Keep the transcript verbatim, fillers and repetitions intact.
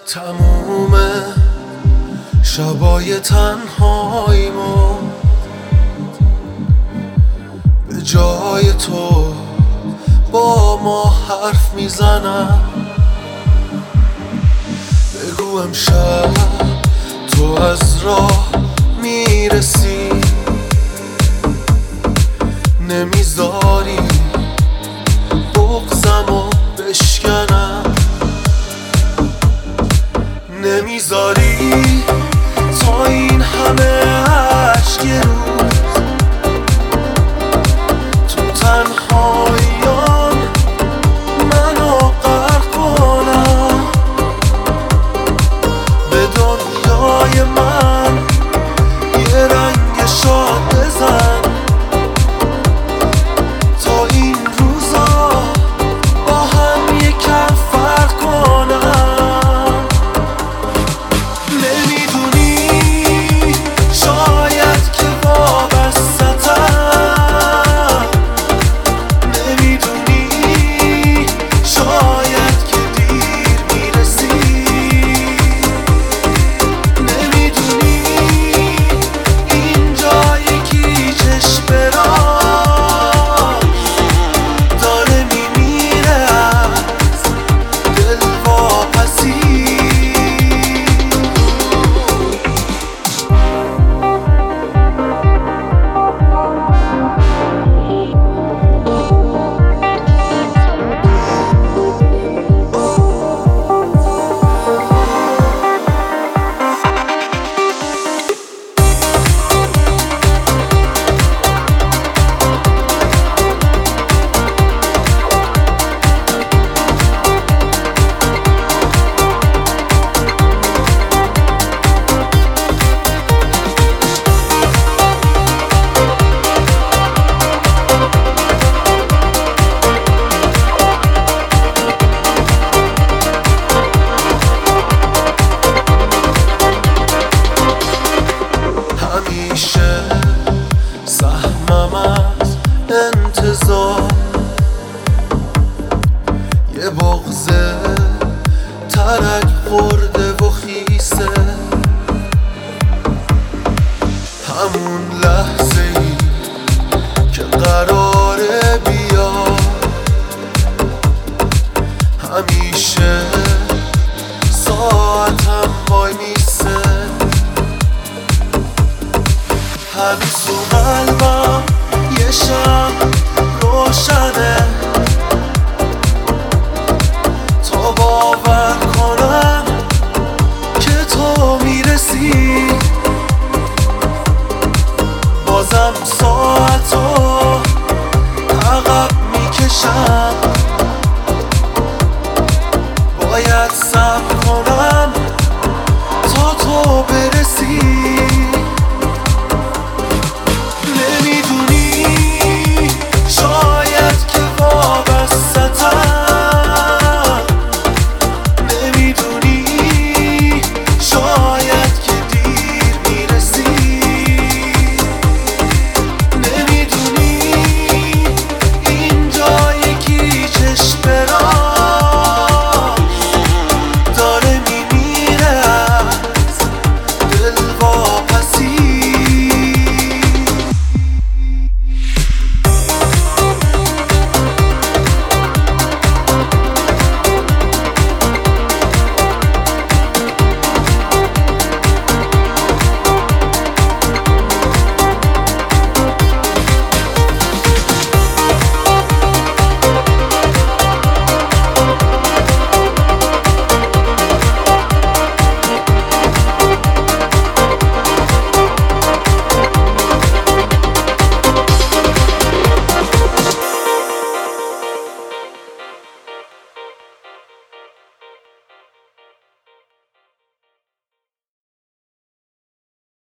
تموم شبای تنهاییمو به جای تو با ما حرف میزنم. بگو امشب تو از راه میرسی، نمیذاری بغضمو بشکنم، نمیذاری تا این همه عشق یه روز تو تنهاییان منو غرق کنم. به دنیای من یه رنگ شاد بزن تا این روزا با هم یکم فرق کنم. نمیدونی شاید که وابسته‌تم، نمیدونی شاید که دیر میرسی، نمیدونی اینجا یکی چشم راست داره میمیره از دلواپسی. همیشه سهمم از انتظار یه بغض ترک خورده و خیسه، همون لحظه ای که قراره بیاد همیشه ساعتم وای میسه. هنوز تو قلبم یه شب روشنه تا باور کنم که تو میرسی. بازم ساعتو عقب میکشم، باید صبر کنم تا تو برسی.